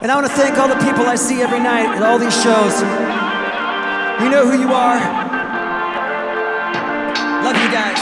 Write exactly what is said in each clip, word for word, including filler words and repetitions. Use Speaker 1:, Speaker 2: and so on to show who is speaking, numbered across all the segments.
Speaker 1: And I want to thank all the people I see every night at all these shows. You know who you are. Love you guys.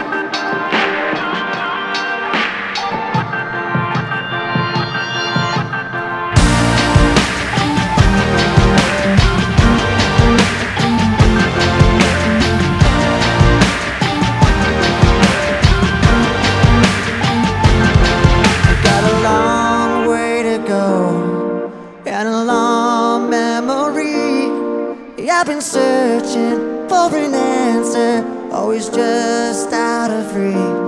Speaker 1: And a long memory. I've been searching for an answer, always just out of reach.